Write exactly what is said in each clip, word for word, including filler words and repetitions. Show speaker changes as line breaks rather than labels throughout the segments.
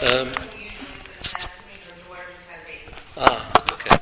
Um, ah, okay.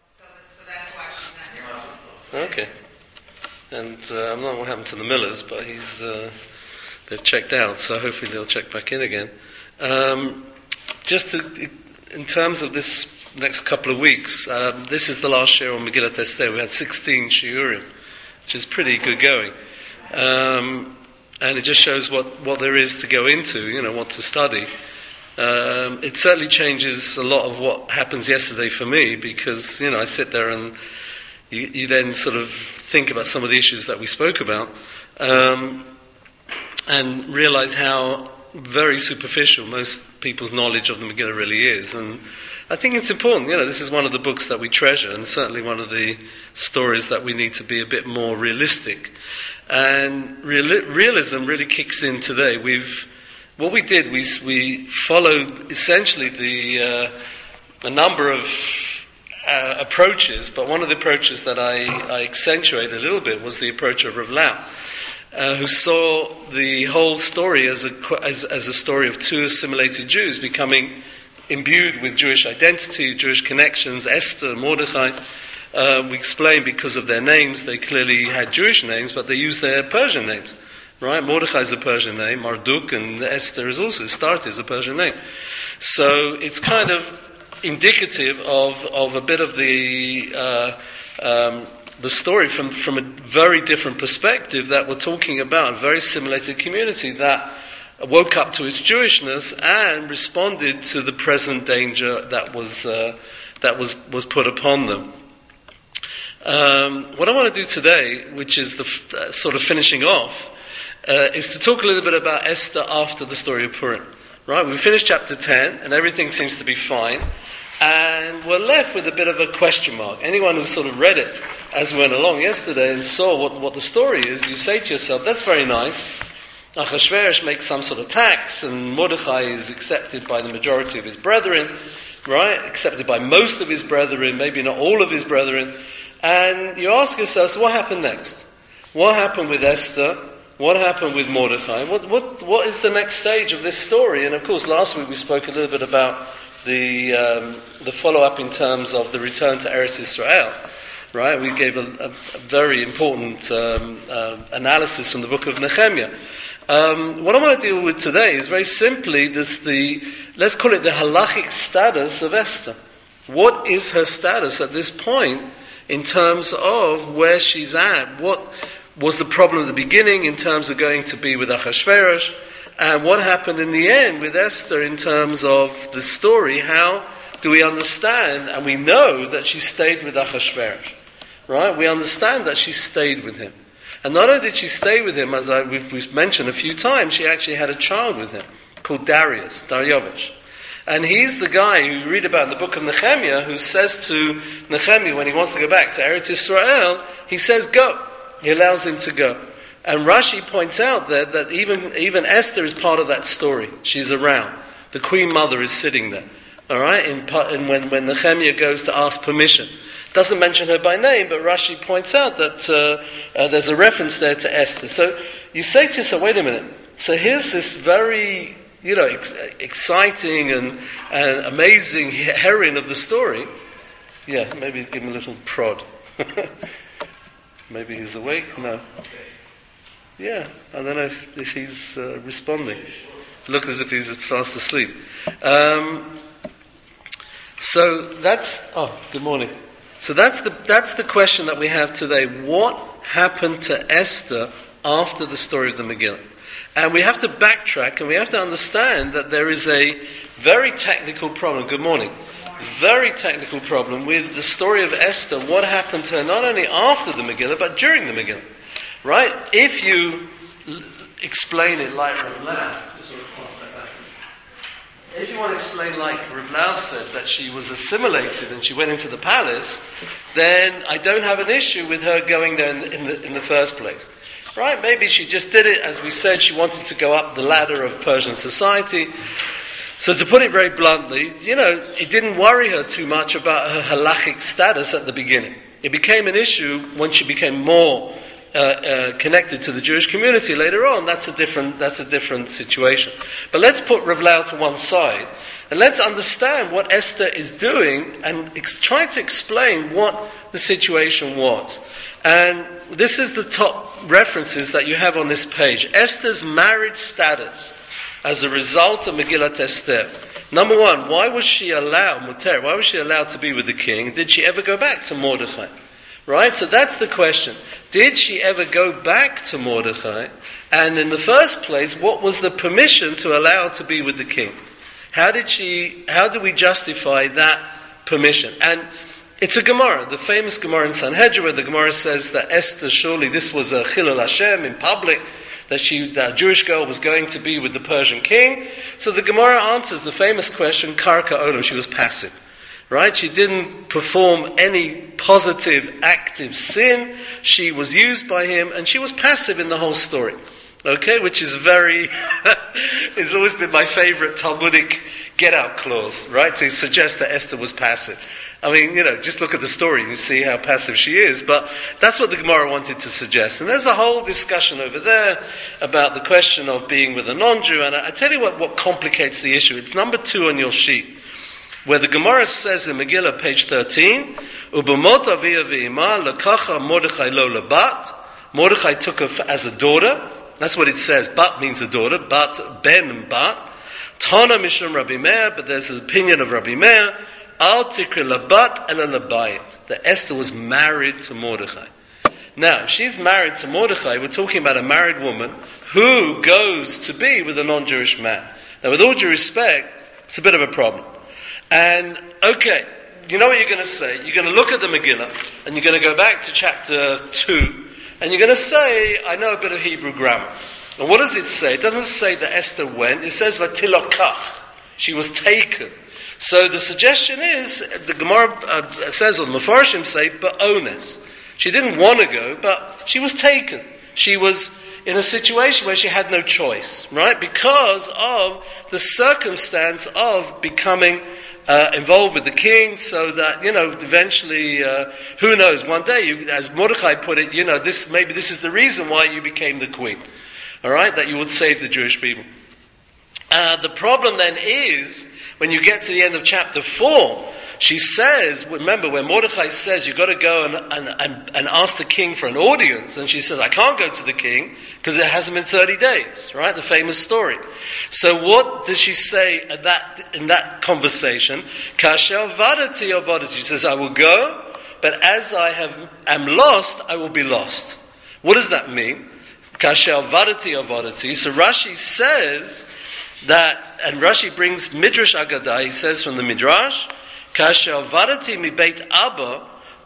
Okay. And uh, I'm not sure what happened to the Millers, but he's uh, they've checked out, so hopefully they'll check back in again. Um, just to, in terms of this next couple of weeks, um, this is the last year on Megillat Esther. We had sixteen shiurim, which is pretty good going. Um, and it just shows what, what there is to go into, you know, what to study. Um, it certainly changes a lot of what happens yesterday for me, because, you know, I sit there and you, you then sort of think about some of the issues that we spoke about, um, and realize how very superficial most people's knowledge of the Megillah really is. And I think it's important, you know, this is one of the books that we treasure, and certainly one of the stories that we need to be a bit more realistic. And real, realism really kicks in today. We've, what we did, we we followed essentially the uh, a number of uh, approaches, but one of the approaches that I, I accentuated a little bit was the approach of Rav Lau, uh, who saw the whole story as a as, as a story of two assimilated Jews becoming imbued with Jewish identity, Jewish connections. Esther, Mordechai. Uh, we explained because of their names, they clearly had Jewish names, but they used their Persian names, right? Mordechai is a Persian name, Marduk, and Esther is also, Start is a Persian name. So it's kind of indicative of, of a bit of the uh, um, the story from, from a very different perspective, that we're talking about a very assimilated community that woke up to its Jewishness and responded to the present danger that was uh, that was, was put upon them. Um, what I want to do today, which is the f- uh, sort of finishing off, uh, is to talk a little bit about Esther after the story of Purim. Right? We finished chapter ten, and everything seems to be fine, and we're left with a bit of a question mark. Anyone who sort of read it as we went along yesterday and saw what, what the story is, you say to yourself, that's very nice. Achashverosh makes some sort of tax, and Mordechai is accepted by the majority of his brethren, right? Accepted by most of his brethren, maybe not all of his brethren. And you ask yourself, so what happened next? What happened with Esther? What happened with Mordechai? What what what is the next stage of this story? And of course, last week we spoke a little bit about the um, the follow-up in terms of the return to Eretz Israel, right? We gave a, a, a very important um, uh, analysis from the book of Nehemiah. Um, what I want to deal with today is very simply this the let's call it the halachic status of Esther. What is her status at this point in terms of where she's at? What was the problem at the beginning in terms of going to be with Achashverosh? And what happened in the end with Esther in terms of the story? How do we understand, and we know that she stayed with Achashverosh, right? We understand that she stayed with him. And not only did she stay with him, as I, we've, we've mentioned a few times, she actually had a child with him called Darius, Dariovich. And he's the guy you read about in the book of Nehemiah, who says to Nehemiah when he wants to go back to Eretz Israel, he says, go. He allows him to go. And Rashi points out there that even, even Esther is part of that story. She's around. The Queen Mother is sitting there. All right? In, in when, when Nehemiah goes to ask permission. Doesn't mention her by name, but Rashi points out that uh, uh, there's a reference there to Esther. So you say to yourself, wait a minute. So here's this very, you know, ex- exciting and, and amazing heroine of the story. Yeah, maybe give him a little prod. Maybe he's awake? No. Yeah, I don't know if, if he's uh, responding. Look as if he's fast asleep. Um, so that's... Oh, good morning. So that's the that's the question that we have today. What happened to Esther after the story of the Megillah? And we have to backtrack, and we have to understand that there is a very technical problem. Good morning. Very technical problem with the story of Esther. What happened to her not only after the Megillah, but during the Megillah. Right? If you l- explain it like Rav Lau, if you want to explain like Rav Lau said, that she was assimilated and she went into the palace, then I don't have an issue with her going there in the, in the, in the first place. Right? Maybe she just did it, as we said, she wanted to go up the ladder of Persian society. So to put it very bluntly, you know, it didn't worry her too much about her halachic status at the beginning. It became an issue when she became more uh, uh, connected to the Jewish community later on, that's a different that's a different situation. But let's put Rav Lau to one side, and let's understand what Esther is doing and ex- try to explain what the situation was. And this is the top references that you have on this page. Esther's marriage status as a result of Megillat Esther. Number one, why was she allowed, Muter, why was she allowed to be with the king? Did she ever go back to Mordechai? Right? So that's the question. Did she ever go back to Mordechai? And in the first place, what was the permission to allow her to be with the king? How did she, how do we justify that permission? And it's a Gemara, the famous Gemara in Sanhedrin, where the Gemara says that Esther, surely this was a Chilul Hashem in public, that she, that a Jewish girl was going to be with the Persian king. So the Gemara answers the famous question, Karka Olam, she was passive. Right? She didn't perform any positive, active sin. She was used by him, and she was passive in the whole story. Okay? Which is very, it's always been my favorite Talmudic get-out clause, right? To suggest that Esther was passive. I mean, you know, just look at the story and you see how passive she is. But that's what the Gemara wanted to suggest. And there's a whole discussion over there about the question of being with a non-Jew. And I, I tell you what, what complicates the issue. It's number two on your sheet, where the Gemara says in Megillah, page thirteen, Ubamot avia ve'ima lakacha Mordechai lo labat. Mordechai took her as a daughter. That's what it says. Bat means a daughter. Bat, ben and bat. Tana mishum Rabbi Meir, but there's an opinion of Rabbi Meir. Al tikri labat ela labayit. That Esther was married to Mordechai. Now, if she's married to Mordechai, we're talking about a married woman who goes to be with a non-Jewish man. Now, with all due respect, it's a bit of a problem. And, okay, you know what you're going to say? You're going to look at the Megillah, and you're going to go back to chapter two, and you're going to say, I know a bit of Hebrew grammar. And what does it say? It doesn't say that Esther went. It says, Vatilokach. She was taken. So the suggestion is, the Gemara uh, says, or the Mefarshim say, Ba'ones. She didn't want to go, but she was taken. She was in a situation where she had no choice, right? Because of the circumstance of becoming uh, involved with the king, so that, you know, eventually, uh, who knows, one day, you, as Mordechai put it, you know, this maybe this is the reason why you became the queen, all right, that you would save the Jewish people. Uh, the problem then is, when you get to the end of chapter four, she says, remember, when Mordechai says you've got to go and, and, and, and ask the king for an audience, and she says, I can't go to the king because it hasn't been thirty days, right? The famous story. So what does she say at that, in that conversation? Kasher vadati or vadati. She says, I will go, but as I have, am lost, I will be lost. What does that mean? Kasher vadati or vadati. So Rashi says that, and Rashi brings Midrash Agadah, he says from the Midrash, Kasher varati mi beit Abba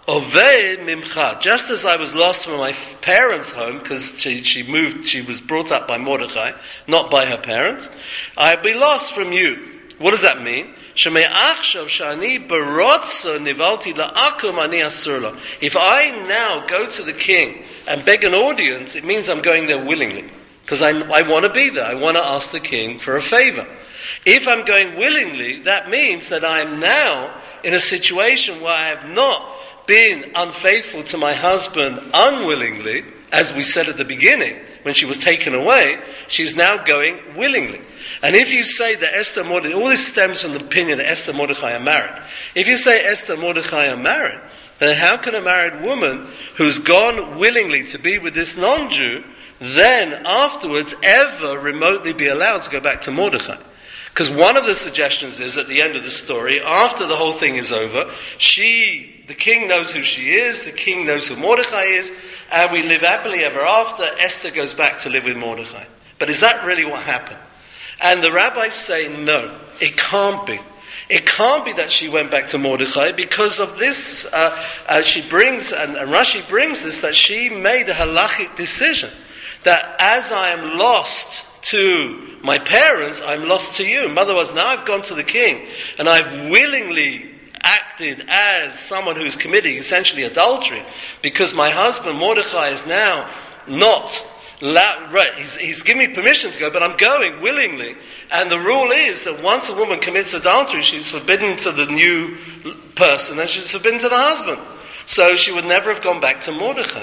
ovei mimcha. Just as I was lost from my parents' home, because she, she moved, she was brought up by Mordechai, not by her parents, I'll be lost from you. What does that mean? Shemei achshav shani barotza nivalti la'akum ani asur lo. If I now go to the king and beg an audience, it means I'm going there willingly. Because I, I want to be there. I want to ask the king for a favor. If I'm going willingly, that means that I am now in a situation where I have not been unfaithful to my husband unwillingly, as we said at the beginning, when she was taken away, she's now going willingly. And if you say that Esther and Mordechai, all this stems from the opinion that Esther and Mordechai are married. If you say Esther and Mordechai are married, then how can a married woman who's gone willingly to be with this non-Jew then afterwards ever remotely be allowed to go back to Mordechai? Because one of the suggestions is at the end of the story, after the whole thing is over, she, the king knows who she is, the king knows who Mordechai is, and we live happily ever after. Esther goes back to live with Mordechai. But is that really what happened? And the rabbis say, no, it can't be. It can't be that she went back to Mordechai because of this. Uh, uh, she brings, and, and Rashi brings this, that she made a halachic decision. That as I am lost to my parents, I'm lost to you. In other words, now I've gone to the king, and I've willingly acted as someone who's committing essentially adultery, because my husband Mordechai is now not, la- right, he's, he's given me permission to go, but I'm going willingly. And the rule is that once a woman commits adultery, she's forbidden to the new person, and she's forbidden to the husband. So she would never have gone back to Mordechai.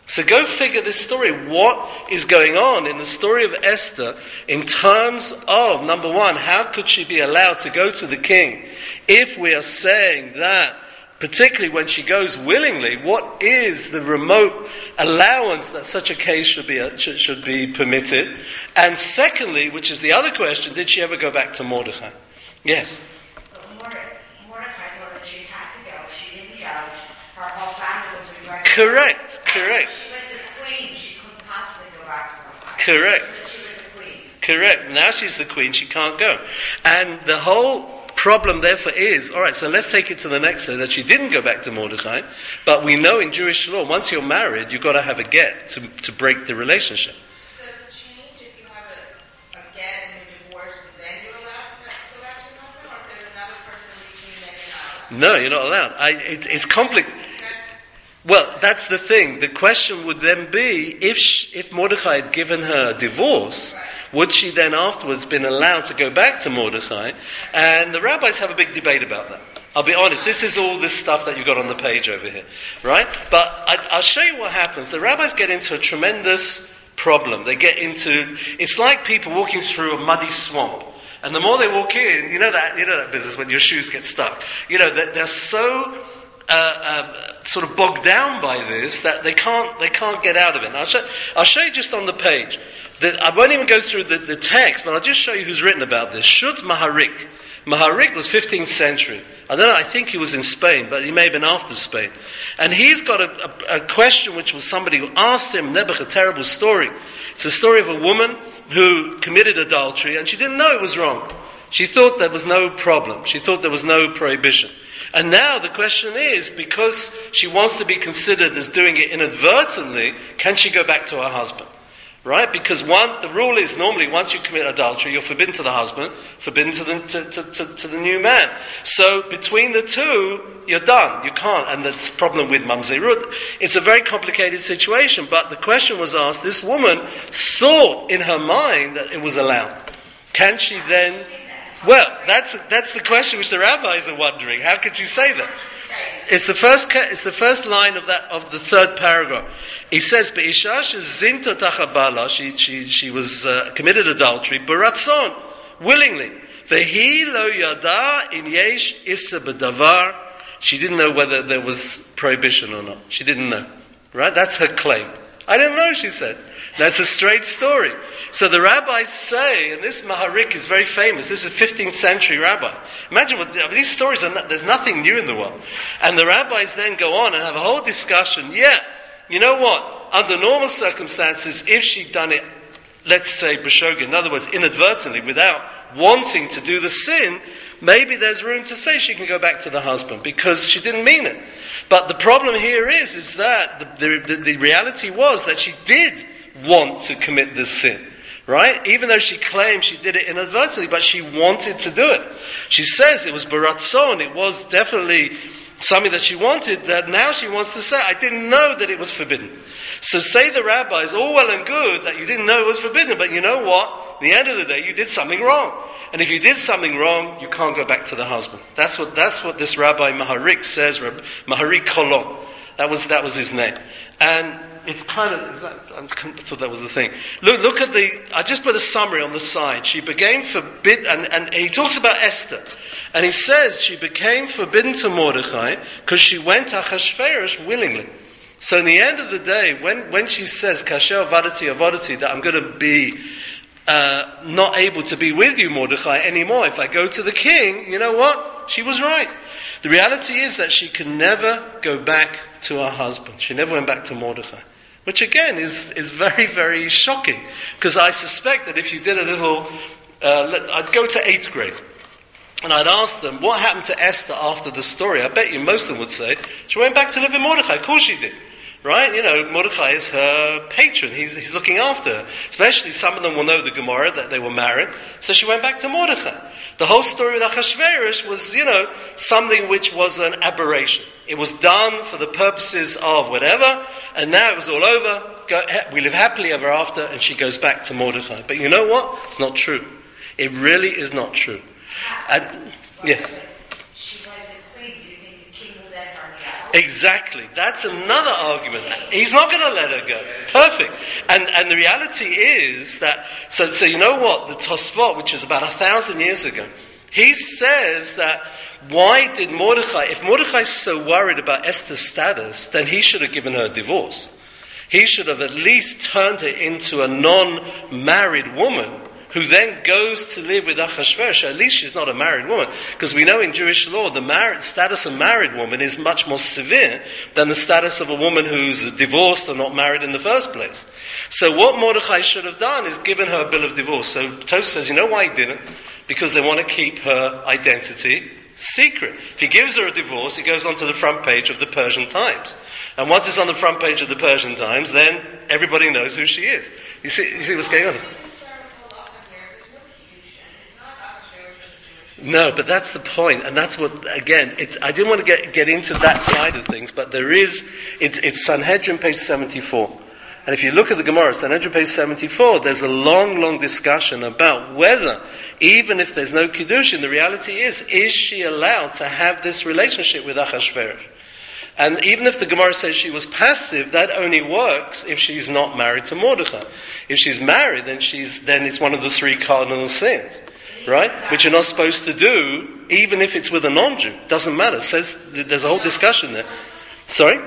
So go figure this story. What is going on in the story of Esther in terms of, number one, how could she be allowed to go to the king if we are saying that, particularly when she goes willingly, what is the remote allowance that such a case should be should, should be permitted? And secondly, which is the other question, did she ever go back to Mordechai? Yes.
But Mordechai told her she had to go. She didn't go. Her whole family was regretting.
Correct, correct.
She was the queen. She couldn't possibly go back to her father.
Correct.
She was the queen.
Correct. Now she's the queen, she can't go. And the whole problem therefore is, all right, so let's take it to the next day, that she didn't go back to Mordechai, but we know in Jewish law, once you're married, you've got to have a get to, to break the relationship.
Does it change if you have a, a get and you're divorced, and then you're allowed to go back to your husband, or if there's another person between then you're not allowed?
No, you're not allowed. I, it, it's complicated. Well, that's the thing. The question would then be, if she, if Mordechai had given her a divorce, would she then afterwards been allowed to go back to Mordechai? And the rabbis have a big debate about that. I'll be honest, this is all this stuff that you've got on the page over here, right? But I, I'll show you what happens. The rabbis get into a tremendous problem. They get into, it's like people walking through a muddy swamp. And the more they walk in, you know that you know that business when your shoes get stuck. You know, that they're so Uh, uh, sort of bogged down by this that they can't they can't get out of it. And I'll show I'll show you just on the page. That I won't even go through the, the text, but I'll just show you who's written about this. Shut Maharik. Maharik was fifteenth century. I don't know. I think he was in Spain, but he may have been after Spain. And he's got a, a, a question which was somebody who asked him. Nebuch, a terrible story. It's a story of a woman who committed adultery, and she didn't know it was wrong. She thought there was no problem. She thought there was no prohibition. And now the question is, because she wants to be considered as doing it inadvertently, can she go back to her husband? Right? Because one, the rule is normally once you commit adultery, you're forbidden to the husband, forbidden to the, to, to, to, to the new man. So between the two, you're done. You can't. And that's the problem with Mamzerut. It's a very complicated situation. But the question was asked, this woman thought in her mind that it was allowed. Can she then... Well, that's that's the question which the rabbis are wondering. How could you say that? It's the first it's the first line of that of the third paragraph. He says, "Be'isha shezinta tachabala." She she she was uh, committed adultery, baratzon, willingly. Vehi lo yada im yesh issa b'davar. She didn't know whether there was prohibition or not. She didn't know. Right? That's her claim. I didn't know, she said. That's a straight story. So the rabbis say, and this Maharik is very famous, this is a fifteenth century rabbi. Imagine what, I mean, these stories, are not, there's nothing new in the world. And the rabbis then go on and have a whole discussion. Yeah, you know what? Under normal circumstances, if she'd done it, let's say, b'shogeg, in other words, inadvertently, without wanting to do the sin, maybe there's room to say she can go back to the husband because she didn't mean it. But the problem here is, is that the, the, the reality was that she did want to commit this sin, right? Even though she claimed she did it inadvertently, but she wanted to do it. She says it was baratzon, it was definitely something that she wanted, that now she wants to say, I didn't know that it was forbidden. So say the rabbis, all well and good that you didn't know it was forbidden, but you know what? At the end of the day, you did something wrong. And if you did something wrong, you can't go back to the husband. That's what that's what this Rabbi Maharik says, Maharik Kolon. That was that was his name. And it's kind of, is that, I thought that was the thing. Look look at the, I just put a summary on the side. She became forbidden, and, and he talks about Esther. And he says she became forbidden to Mordechai because she went to Achashverosh willingly. So in the end of the day, when, when she says, Kasher Avadati Avadati, that I'm going to be uh, not able to be with you, Mordechai, anymore, if I go to the king, you know what? She was right. The reality is that she can never go back to her husband. She never went back to Mordechai. Which again is, is very, very shocking. Because I suspect that if you did a little, uh, let, I'd go to eighth grade. And I'd ask them, what happened to Esther after the story? I bet you most of them would say, she went back to live in Mordechai. Of course she did. Right? You know, Mordechai is her patron. He's, he's looking after her. Especially some of them will know the Gemara that they were married. So she went back to Mordechai. The whole story with Achashverosh was, you know, something which was an aberration. It was done for the purposes of whatever, and now it was all over. Go, we live happily ever after, and she goes back to Mordechai. But you know what? It's not true. It really is not true. And, yes?
She was the queen. Do you think the king will let her
Exactly. That's another argument. He's not going to let her go. Perfect. And and the reality is that, so so you know what? The Tosfot, which is about a thousand years ago, he says that why did Mordechai, if Mordechai's so worried about Esther's status, then he should have given her a divorce. He should have at least turned her into a non-married woman who then goes to live with Achashverosh. At least she's not a married woman. Because we know in Jewish law, the married, status of married woman is much more severe than the status of a woman who's divorced or not married in the first place. So what Mordechai should have done is given her a bill of divorce. So Tosfos says, you know why he didn't? Because they want to keep her identity secret. If he gives her a divorce, it goes onto the front page of the Persian Times. And once it's on the front page of the Persian Times, then everybody knows who she is. You see, you see what's going on? No, but that's the point, and that's what, again, it's, I didn't want to get, get into that side of things, but there is, it's, it's Sanhedrin page seventy-four. And if you look at the Gemara, Sanhedrin page seventy-four, there's a long, long discussion about whether, even if there's no Kiddushin, the reality is, is she allowed to have this relationship with Achashverosh? And even if the Gemara says she was passive, that only works if she's not married to Mordechai. If she's married, then she's then it's one of the three cardinal sins, right? Which you're not supposed to do, even if it's with a non-Jew. Doesn't matter. It says there's a whole discussion there. Sorry?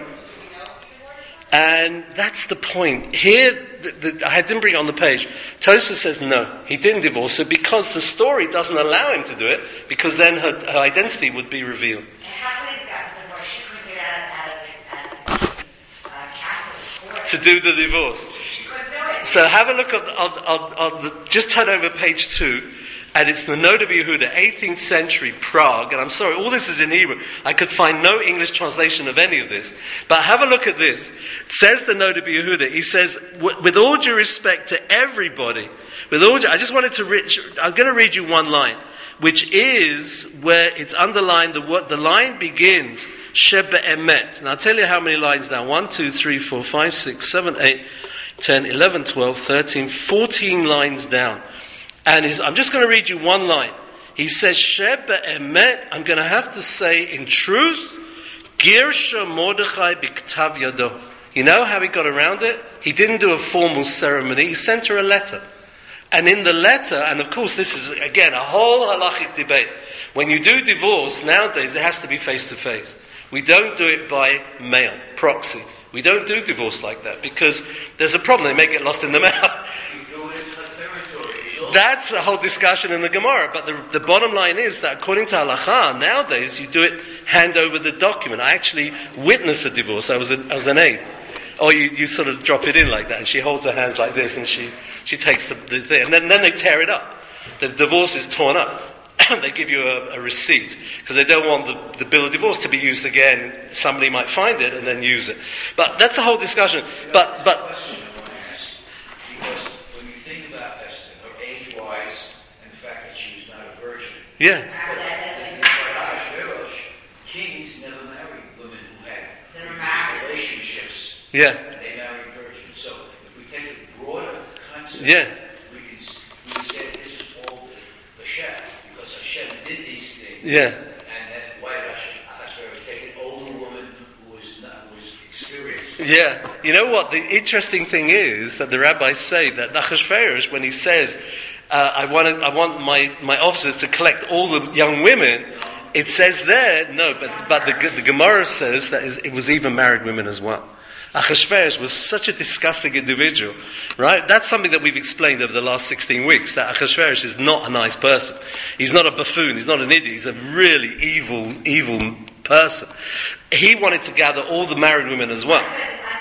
And that's the point. Here, the, the, I didn't bring it on the page. Tosfos says no, he didn't divorce her because the story doesn't allow him to do it, because then her, her identity would be revealed. To do the divorce. So have a look at, on, on, on the, just turn over page two, and it's the Noda B'Yehuda, eighteenth century Prague, and I'm sorry, all this is in Hebrew. I could find no English translation of any of this. But have a look at this. It says the Noda B'Yehuda, he says, with all due respect to everybody, with all due, I just wanted to read, I'm going to read you one line, which is where it's underlined, the, the line begins, Sheba Emet. Now I'll tell you how many lines down. one, two, three, four, five, six, seven, eight, ten, eleven, twelve, thirteen, fourteen lines down. And his, I'm just going to read you one line. He says, Sheba Emet, I'm going to have to say in truth, Girsha Mordechai B'Ktav Yado. You know how he got around it? He didn't do a formal ceremony, he sent her a letter. And in the letter, and of course this is again a whole halachic debate. When you do divorce, nowadays it has to be face to face. We don't do it by mail, proxy. We don't do divorce like that because there's a problem. They may get lost in the mail. That's a whole discussion in the Gemara. But the, the bottom line is that according to halacha, nowadays you do it hand over the document. I actually witnessed a divorce. I was, a, I was an aide. Or you, you sort of drop it in like that and she holds her hands like this and she, she takes the, the thing. And then, then they tear it up. The divorce is torn up. They give you a, a receipt because they don't want the, the bill of divorce to be used again. Somebody might find it and then use it. But that's a whole discussion. But but
question I want to ask, because when you think about Esther, her age-wise, and the fact that she was not a virgin.
Yeah.
Kings never married women who had relationships.
Yeah.
They married virgins. So if we take a broader concept,
yeah.
we can we can say this is all the Hashem. Hashem did these things,
yeah.
and then why did Hashem take an older woman who was not, who was experienced?
Yeah, you know what? The interesting thing is that the rabbis say that Achashverosh, when he says, uh, "I want, to, I want my, my officers to collect all the young women," it says there, no, but but the, the Gemara says that it was even married women as well. Achashverosh was such a disgusting individual, right? That's something that we've explained over the last sixteen weeks, that Achashverosh is not a nice person. He's not a buffoon, he's not an idiot, he's a really evil, evil person. He wanted to gather all the married women as well.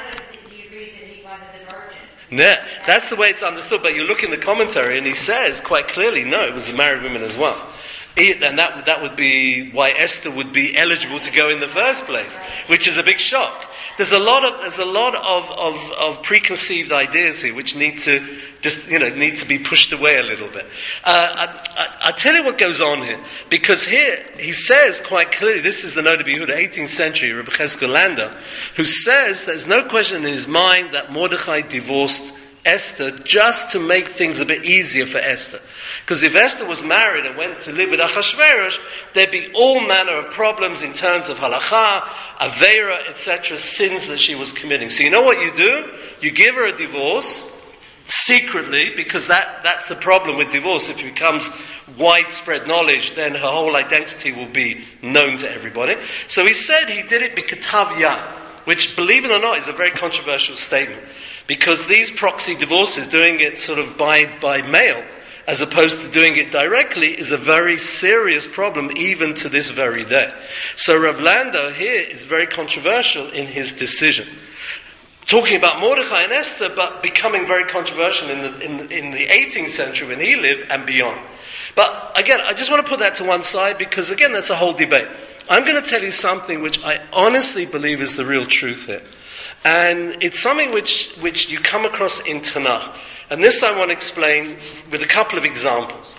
Yeah, that's the way it's understood, but you look in the commentary and he says quite clearly, no, it was the married women as well. And that, that would be why Esther would be eligible to go in the first place, which is a big shock. There's a lot of there's a lot of, of, of preconceived ideas here which need to just you know need to be pushed away a little bit. Uh, I, I, I tell you what goes on here, because here he says quite clearly, this is the Noda B'Yehuda, eighteenth century, Rebbe Cheskel Lander, who says there's no question in his mind that Mordechai divorced Esther just to make things a bit easier for Esther. Because if Esther was married and went to live with Achashverosh, there'd be all manner of problems in terms of halakha, aveira, et cetera, sins that she was committing. So you know what you do? You give her a divorce secretly, because that, that's the problem with divorce. If it becomes widespread knowledge, then her whole identity will be known to everybody. So he said he did it b'ketav yad, which, believe it or not, is a very controversial statement, because these proxy divorces, doing it sort of by, by mail, as opposed to doing it directly, is a very serious problem even to this very day. So Rav Landau here is very controversial in his decision. Talking about Mordechai and Esther, but becoming very controversial in the, in, in the eighteenth century when he lived and beyond. But again, I just want to put that to one side, because again, that's a whole debate. I'm going to tell you something which I honestly believe is the real truth here. And it's something which, which you come across in Tanakh. And this I want to explain with a couple of examples.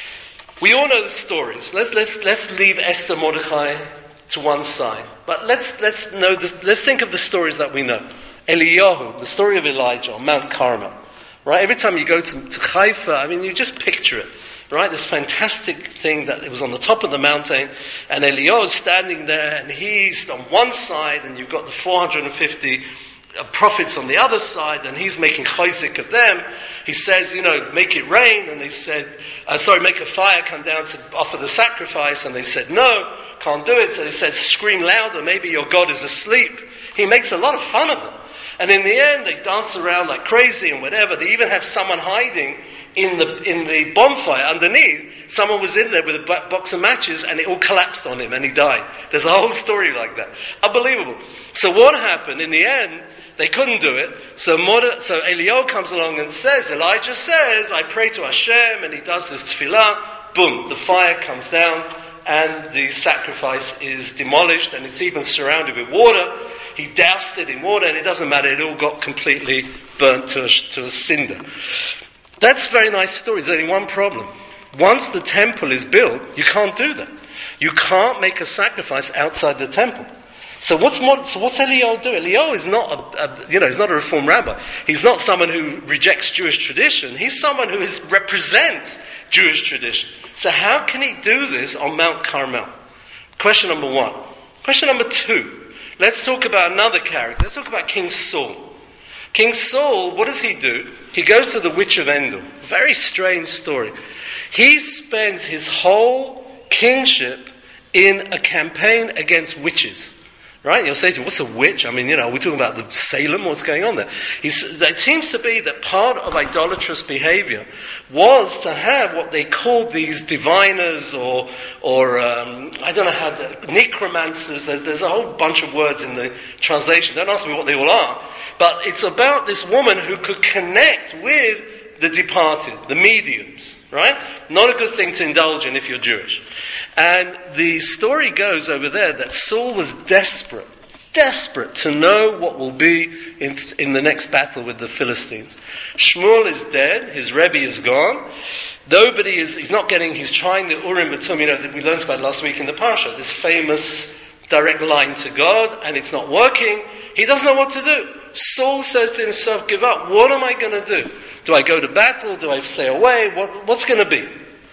We all know the stories. Let's, let's, let's leave Esther, Mordechai to one side. But let's, let's, know this, let's think of the stories that we know. Eliyahu, the story of Elijah on Mount Carmel. Right? Every time you go to, to Haifa, I mean, you just picture it. Right? This fantastic thing that it was on the top of the mountain, and Eliyahu is standing there, and he's on one side, and you've got the four hundred fifty prophets on the other side, and he's making chayzik of them. He says, you know, make it rain, and they said, uh, sorry, make a fire come down to offer the sacrifice, and they said, no, can't do it. So they said, scream louder, maybe your God is asleep. He makes a lot of fun of them. And in the end, they dance around like crazy and whatever. They even have someone hiding in the in the bonfire underneath. Someone was in there with a box of matches, and it all collapsed on him, and he died. There's a whole story like that. Unbelievable. So what happened? In the end, they couldn't do it. So Mordechai, so Eliyahu comes along and says, Elijah says, I pray to Hashem, and he does this tefillah. Boom, the fire comes down, and the sacrifice is demolished, and it's even surrounded with water. He doused it in water, and it doesn't matter, it all got completely burnt to a, to a cinder. That's a very nice story. There's only one problem. Once the temple is built, you can't do that. You can't make a sacrifice outside the temple. So what's more, so what's Eliyahu doing? Eliyahu is not a, a you know he's not a Reform rabbi. He's not someone who rejects Jewish tradition. He's someone who is, represents Jewish tradition. So how can he do this on Mount Carmel? Question number one. Question number two. Let's talk about another character. Let's talk about King Saul. King Saul, what does he do? He goes to the witch of Endor. Very strange story. He spends his whole kingship in a campaign against witches. Right? You'll say to me, what's a witch? I mean, you know, we're talking about the Salem, what's going on there? He's, it seems to be that part of idolatrous behavior was to have what they called these diviners or, or um, I don't know how, the, necromancers. There's, there's a whole bunch of words in the translation. Don't ask me what they all are. But it's about this woman who could connect with the departed, the mediums. Right? Not a good thing to indulge in if you're Jewish. And the story goes over there that Saul was desperate, desperate to know what will be in, in the next battle with the Philistines. Shmuel is dead, his Rebbe is gone. Nobody is, he's not getting, he's trying the Urim V'Tumim, you know, that we learned about last week in the Parsha, this famous direct line to God, and it's not working. He doesn't know what to do. Saul says to himself, give up, what am I going to do? Do I go to battle? Do I stay away? What, what's going to be?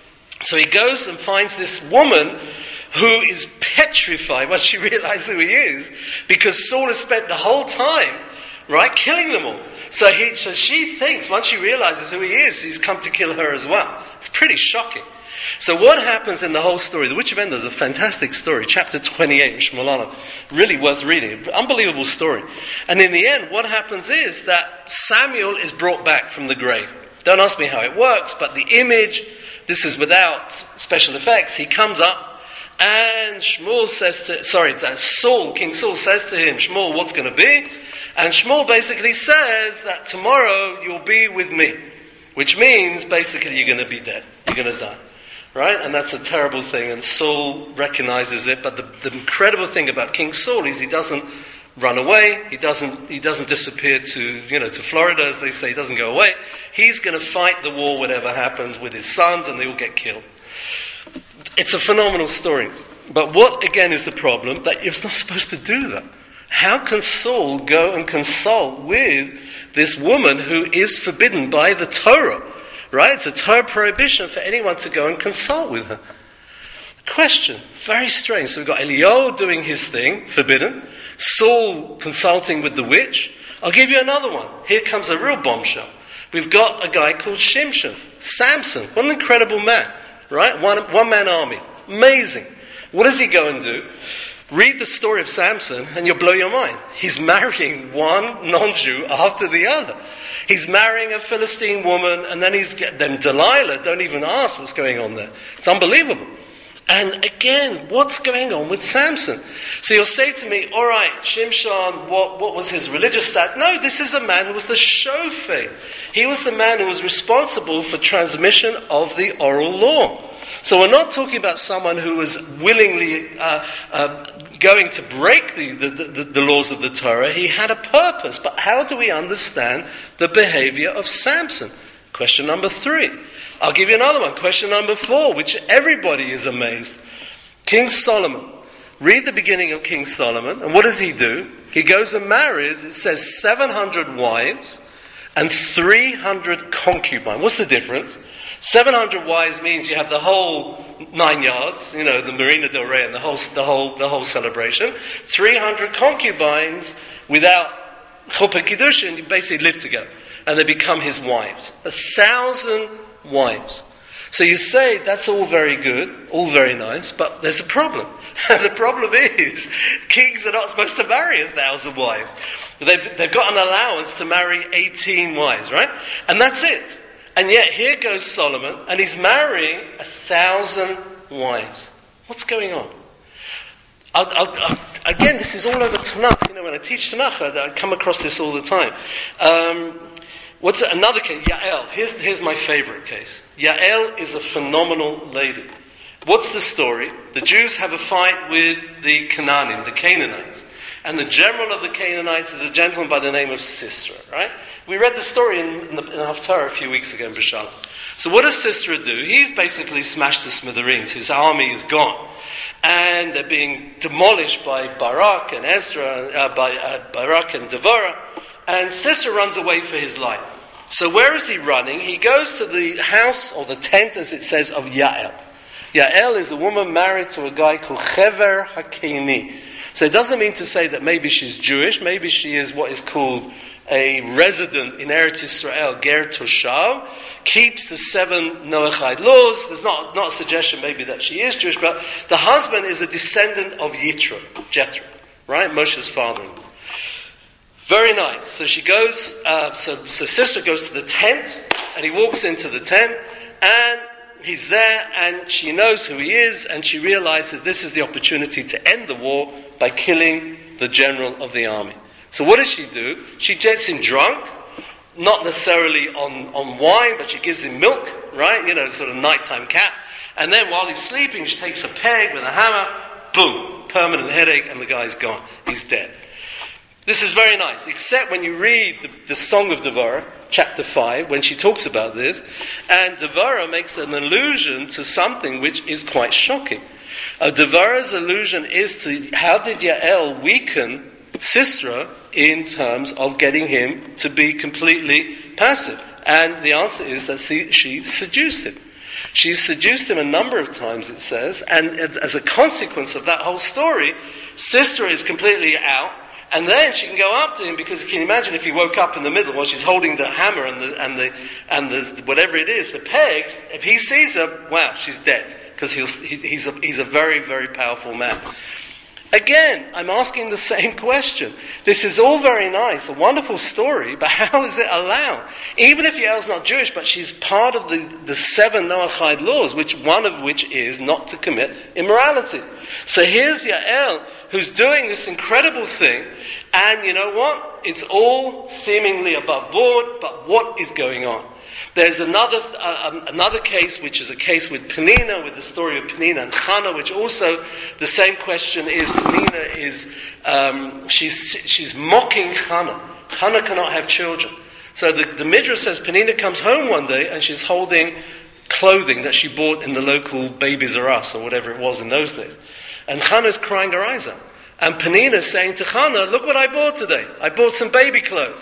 So he goes and finds this woman who is petrified when she realizes who he is, because Saul has spent the whole time, right, killing them all. So, he, so she thinks, once she realizes who he is, he's come to kill her as well. It's pretty shocking. So what happens in the whole story? The Witch of Endor is a fantastic story. Chapter twenty-eight, Shmuel, really worth reading. Unbelievable story. And in the end, what happens is that Samuel is brought back from the grave. Don't ask me how it works, but the image, this is without special effects, he comes up and Shmuel says to, sorry, Saul, King Saul says to him, Shmuel, what's going to be? And Shmuel basically says that tomorrow you'll be with me. Which means basically you're going to be dead. You're going to die. Right? And that's a terrible thing, and Saul recognizes it. But the, the incredible thing about King Saul is he doesn't run away. He doesn't he doesn't disappear to you know to Florida, as they say. He doesn't go away. He's going to fight the war, whatever happens, with his sons, and they all get killed. It's a phenomenal story. But what again is the problem? That you're not supposed to do that. How can Saul go and consult with this woman who is forbidden by the Torah, right? It's a Torah prohibition for anyone to go and consult with her. Question, very strange. So we've got Eliyahu doing his thing, forbidden. Saul consulting with the witch. I'll give you another one. Here comes a real bombshell. We've got a guy called Shimshon, Samson. What an incredible man, right? One, one-man army. Amazing. What does he go and do? Read the story of Samson and you'll blow your mind. He's marrying one non-Jew after the other. He's marrying a Philistine woman and then he's get, then Delilah, don't even ask what's going on there. It's unbelievable. And again, what's going on with Samson? So you'll say to me, all right, Shimshon, what, what was his religious stat? No, this is a man who was the shofet. He was the man who was responsible for transmission of the oral law. So we're not talking about someone who was willingly uh, uh, going to break the, the, the, the laws of the Torah. He had a purpose. But how do we understand the behavior of Samson? Question number three. I'll give you another one. Question number four, which everybody is amazed. King Solomon. Read the beginning of King Solomon. And what does he do? He goes and marries, it says, seven hundred wives and three hundred concubines. What's the difference? seven hundred wives means you have the whole nine yards, you know, the Marina del Rey and the whole, the whole, the whole celebration. three hundred concubines without Chuppah Kiddushin, you basically live together. And they become his wives. A thousand wives. So you say that's all very good, all very nice, but there's a problem. And the problem is, kings are not supposed to marry a thousand wives. They've, they've got an allowance to marry eighteen wives, right? And that's it. And yet here goes Solomon, and he's marrying a thousand wives. What's going on? I'll, I'll, I'll, again, this is all over Tanakh. You know, when I teach Tanakh, I, I come across this all the time. Um, What's another case? Yael. Here's, here's my favorite case. Yael is a phenomenal lady. What's the story? The Jews have a fight with the Canaanim, the Canaanites. And the general of the Canaanites is a gentleman by the name of Sisera, right? We read the story in, in the, in the Haftarah a few weeks ago in B'Shalom. So what does Sisera do? He's basically smashed to smithereens. His army is gone. And they're being demolished by Barak and Ezra, uh, by uh, Barak and Devorah. And Sisera runs away for his life. So where is he running? He goes to the house, or the tent as it says, of Yael. Yael is a woman married to a guy called Chever HaKeni. So it doesn't mean to say that maybe she's Jewish, maybe she is what is called a resident in Eretz Yisrael, Ger Toshav, keeps the seven Noachide laws. There's not, not a suggestion maybe that she is Jewish, but the husband is a descendant of Yitro, Jethro, right? Moshe's father-in-law. Very nice. So she goes, uh, so, so Sisera goes to the tent, and he walks into the tent, and he's there, and she knows who he is, and she realizes this is the opportunity to end the war by killing the general of the army. So what does she do? She gets him drunk, not necessarily on, on wine, but she gives him milk, right? You know, sort of nighttime cap. And then while he's sleeping, she takes a peg with a hammer, boom, permanent headache, and the guy's gone. He's dead. This is very nice, except when you read the, the Song of Devorah, chapter five, when she talks about this, and Devorah makes an allusion to something which is quite shocking. Uh, Devorah's allusion is to how did Yael weaken Sisera in terms of getting him to be completely passive. And the answer is that she, she seduced him. She seduced him a number of times, it says, and as a consequence of that whole story, Sisera is completely out. And then she can go up to him, because you can imagine if he woke up in the middle while she's holding the hammer and the and the and the whatever it is, the peg. If he sees her, wow, she's dead, because he's he, he's a he's a very very powerful man. Again, I'm asking the same question. This is all very nice, a wonderful story, but how is it allowed? Even if Yael's not Jewish, but she's part of the, the seven Noachide laws, which one of which is not to commit immorality. So here's Yael, who's doing this incredible thing, and you know what? It's all seemingly above board, but what is going on? There's another uh, another case, which is a case with Penina, with the story of Penina and Chana, which also the same question is. Penina is um, she's she's mocking Chana. Chana cannot have children, so the, the Midrash says Penina comes home one day and she's holding clothing that she bought in the local Babies R Us or whatever it was in those days, and Chana's crying her eyes out, and Penina's saying to Chana, "Look what I bought today! I bought some baby clothes."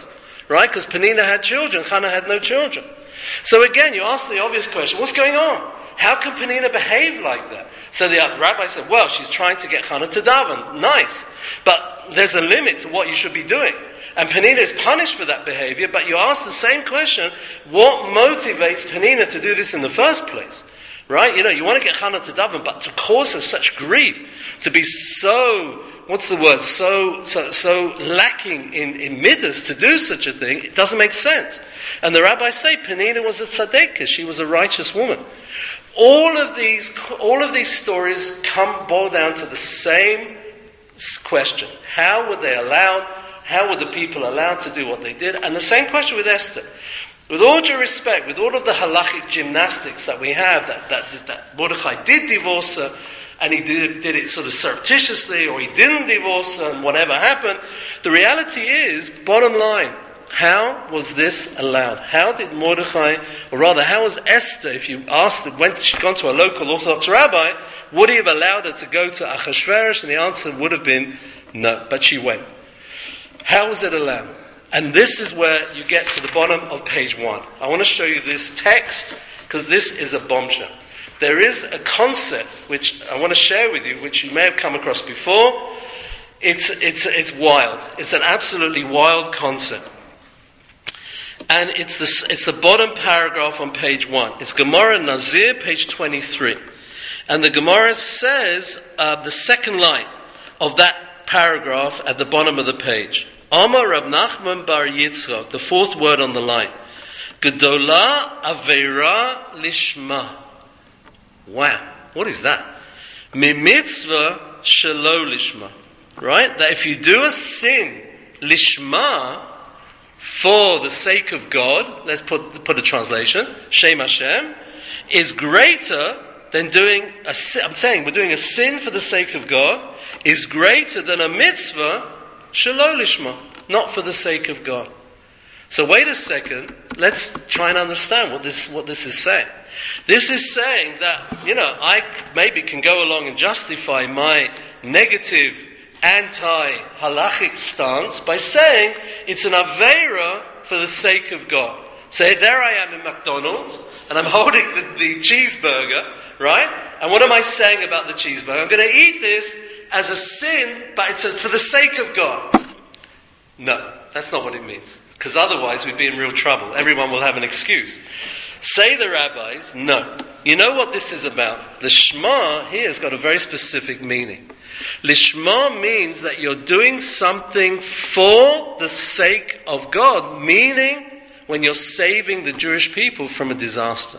right? Because Penina had children, Hannah had no children. So again, you ask the obvious question, what's going on? How can Penina behave like that? So the rabbi said, well, she's trying to get Hannah to daven. Nice. But there's a limit to what you should be doing. And Penina is punished for that behavior, but you ask the same question, what motivates Penina to do this in the first place? Right? You know, you want to get Hannah to daven, but to cause her such grief, to be so, what's the word, so so, so lacking in, in midas to do such a thing, it doesn't make sense. And the rabbis say Penina was a tzaddikas, she was a righteous woman. All of these, all of these stories come boil down to the same question: how were they allowed? How were the people allowed to do what they did? And the same question with Esther. With all due respect, with all of the halachic gymnastics that we have, that that, that Mordechai did divorce her, and he did, did it sort of surreptitiously, or he didn't divorce her, and whatever happened, the reality is, bottom line, how was this allowed? How did Mordechai, or rather, how was Esther, if you asked, when she'd gone to a local Orthodox rabbi, would he have allowed her to go to Achashverosh? And the answer would have been no, but she went. How was it allowed? And this is where you get to the bottom of page one. I want to show you this text, because this is a bombshell. There is a concept which I want to share with you, which you may have come across before. It's, it's, it's wild. It's an absolutely wild concept. And it's the, it's the bottom paragraph on page one. It's Gemara Nazir, page twenty-three. And the Gemara says, uh, the second line of that paragraph at the bottom of the page. Amar Rab Nachman bar Yitzchak, the fourth word on the line. Gedola Aveira Lishma. Wow, what is that? Mimitzvah Shelo Lishma. Right? That if you do a sin, Lishma, for the sake of God, let's put, put a translation, Shem Hashem, is greater than doing a sin. I'm saying we're doing a sin for the sake of God, is greater than a mitzvah Shelo Lishma, not for the sake of God. So wait a second, let's try and understand what this what this is saying. This is saying that, you know, I maybe can go along and justify my negative anti-halachic stance by saying it's an aveira for the sake of God. So there I am in McDonald's, and I'm holding the, the cheeseburger, right? And what am I saying about the cheeseburger? I'm going to eat this as a sin, but it's a, for the sake of God. No, that's not what it means. Because otherwise we'd be in real trouble. Everyone will have an excuse. Say the rabbis, no. You know what this is about? The Shema here has got a very specific meaning. Lishma means that you're doing something for the sake of God, meaning when you're saving the Jewish people from a disaster.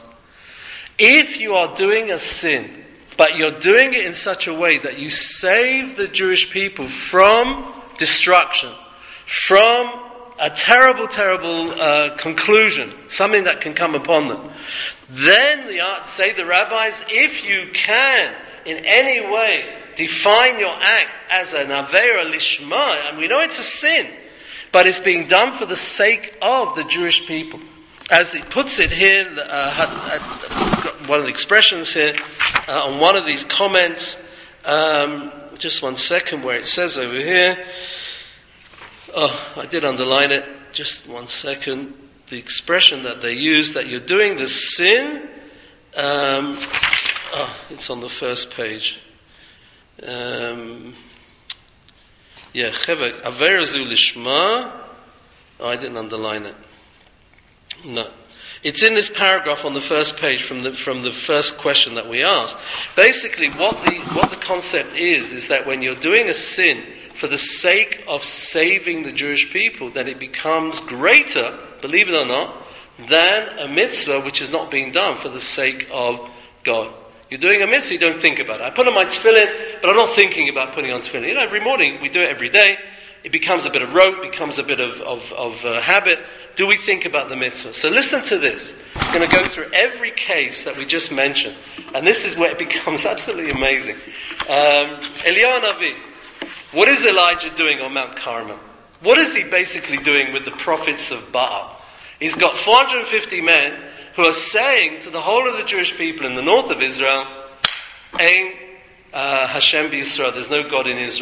If you are doing a sin, but you're doing it in such a way that you save the Jewish people from destruction, from a terrible, terrible uh, conclusion, something that can come upon them, then, the, say the rabbis, if you can, in any way, define your act as an Aveira Lishma, and we know it's a sin, but it's being done for the sake of the Jewish people. As it puts it here, uh, one of the expressions here, uh, on one of these comments, um, just one second, where it says over here, oh, I did underline it, just one second, the expression that they use, that you're doing the sin, um, oh, it's on the first page. Um, yeah, Aveira zu Lishma, oh, I didn't underline it. No. It's in this paragraph on the first page from the from the first question that we asked. Basically, what the what the concept is, is that when you're doing a sin for the sake of saving the Jewish people, then it becomes greater, believe it or not, than a mitzvah which is not being done for the sake of God. You're doing a mitzvah, you don't think about it. I put on my tefillin, but I'm not thinking about putting on tefillin. You know, every morning, we do it every day. It becomes a bit of rote, becomes a bit of, of, of uh, habit. Do we think about the mitzvah? So listen to this. I'm going to go through every case that we just mentioned. And this is where it becomes absolutely amazing. Um, Eliyahu Navi. What is Elijah doing on Mount Carmel? What is he basically doing with the prophets of Baal? He's got four hundred fifty men who are saying to the whole of the Jewish people in the north of Israel, Ein uh, Hashem b'Yisrael, there's no God in Israel.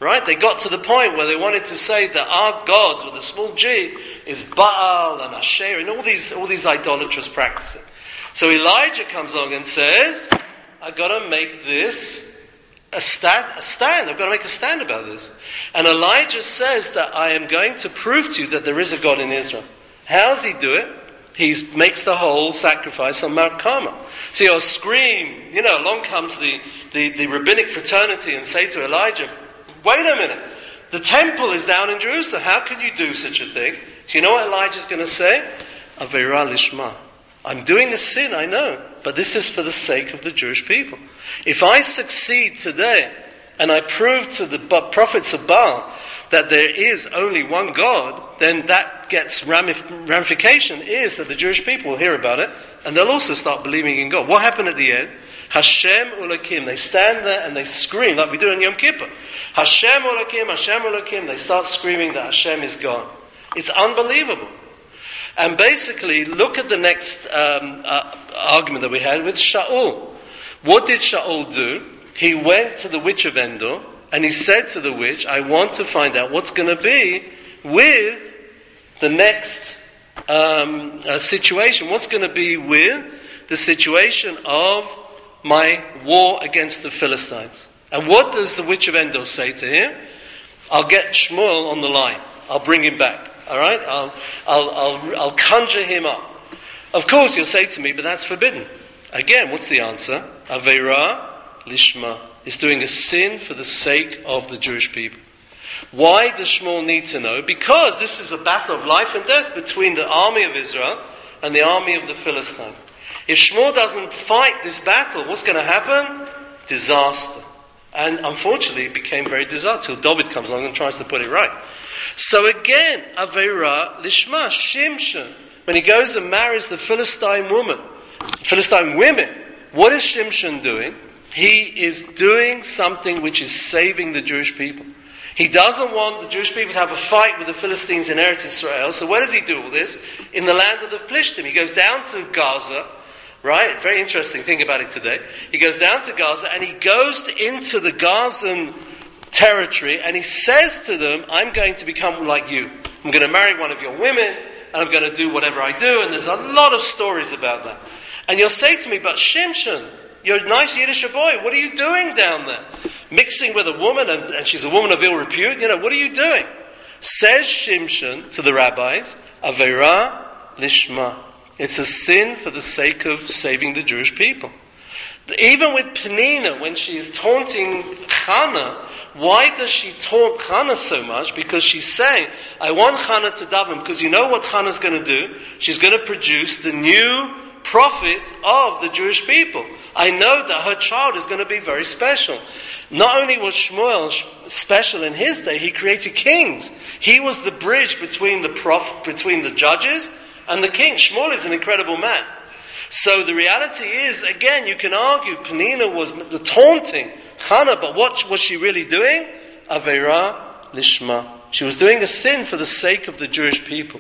Right? They got to the point where they wanted to say that our gods, with a small g, is Baal and Asherah and all these all these idolatrous practices. So Elijah comes along and says, I've got to make this a stand, a stand. I've got to make a stand about this. And Elijah says that I am going to prove to you that there is a God in Israel. How does he do it? He makes the whole sacrifice on Mount Carmel. So you'll scream, you know, along comes the, the, the rabbinic fraternity and say to Elijah, wait a minute, the temple is down in Jerusalem. How can you do such a thing? So you know what Elijah's going to say? Aveira lishma. I'm doing a sin, I know, but this is for the sake of the Jewish people. If I succeed today, and I prove to the prophets of Baal that there is only one God, then that gets ramif- ramification is that the Jewish people will hear about it, and they'll also start believing in God. What happened at the end? Hashem Ulakim. They stand there and they scream like we do in Yom Kippur. Hashem Ulakim, Hashem Ulakim. They start screaming that Hashem is God. It's unbelievable. And basically, look at the next um, uh, argument that we had with Shaul. What did Shaul do? He went to the witch of Endor and he said to the witch, I want to find out what's going to be with the next um, uh, situation. What's going to be with the situation of my war against the Philistines. And what does the witch of Endor say to him? I'll get Shmuel on the line. I'll bring him back. All right? I'll, I'll, I'll, I'll conjure him up. Of course, you'll say to me, but that's forbidden. Again, what's the answer? Aveira lishma. Is doing a sin for the sake of the Jewish people. Why does Shmuel need to know? Because this is a battle of life and death between the army of Israel and the army of the Philistines. If Shmuel doesn't fight this battle, what's going to happen? Disaster. And unfortunately, it became very disastrous till David comes along and tries to put it right. So again, Aveira Lishma, Shimshon, when he goes and marries the Philistine woman, Philistine women, what is Shimshon doing? He is doing something which is saving the Jewish people. He doesn't want the Jewish people to have a fight with the Philistines in Eretz Israel. So where does he do all this? In the land of the Plishtim. He goes down to Gaza, right? Very interesting. Think about it today. He goes down to Gaza and he goes into the Gazan territory and he says to them, I'm going to become like you. I'm going to marry one of your women and I'm going to do whatever I do. And there's a lot of stories about that. And you'll say to me, but Shimshon, you're a nice Yiddish boy. What are you doing down there? Mixing with a woman, and, and she's a woman of ill repute. You know, what are you doing? Says Shimshon to the rabbis, Aveira lishma. It's a sin for the sake of saving the Jewish people. Even with Penina, when she is taunting Hannah, why does she taunt Hannah so much? Because she's saying, I want Hannah to daven, because you know what Hannah's going to do? She's going to produce the new prophet of the Jewish people. I know that her child is going to be very special. Not only was Shmuel special in his day, he created kings. He was the bridge between the prof, between the judges and the king. Shmuel is an incredible man. So the reality is, again, you can argue Penina was taunting Hannah, but what was she really doing? Aveira lishma. She was doing a sin for the sake of the Jewish people.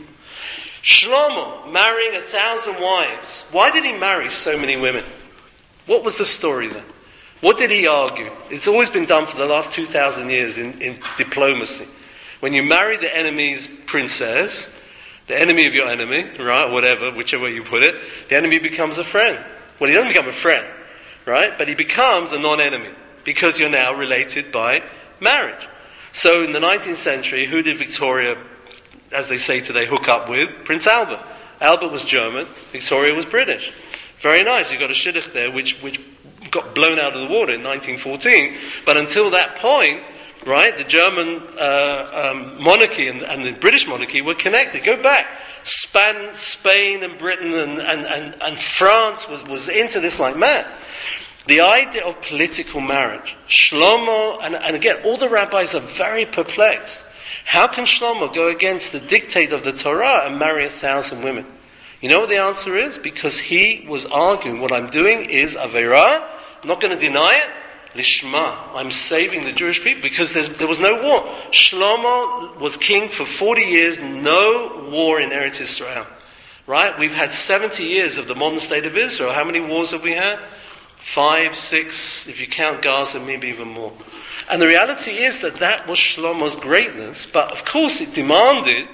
Shlomo marrying a thousand wives. Why did he marry so many women? What was the story there? What did he argue? It's always been done for the last two thousand years in, in diplomacy. When you marry the enemy's princess, the enemy of your enemy, right, whatever, whichever way you put it, the enemy becomes a friend. Well, he doesn't become a friend, right? But he becomes a non-enemy because you're now related by marriage. So in the nineteenth century, who did Victoria, as they say today, hook up with? Prince Albert. Albert was German, Victoria was British. Very nice. You've got a shidduch there which, which got blown out of the water in nineteen fourteen. But until that point, right, the German uh, um, monarchy and, and the British monarchy were connected. Go back. Span, Spain and Britain and, and, and, and France was, was into this like mad. The idea of political marriage. Shlomo, and, and again, all the rabbis are very perplexed. How can Shlomo go against the dictate of the Torah and marry a thousand women? You know what the answer is? Because he was arguing, what I'm doing is Aveira, I'm not going to deny it, Lishma, I'm saving the Jewish people, because there's, there was no war. Shlomo was king for forty years, no war in Eretz Israel. Right? We've had seventy years of the modern state of Israel. How many wars have we had? Five, six, if you count Gaza, maybe even more. And the reality is that that was Shlomo's greatness, but of course it demanded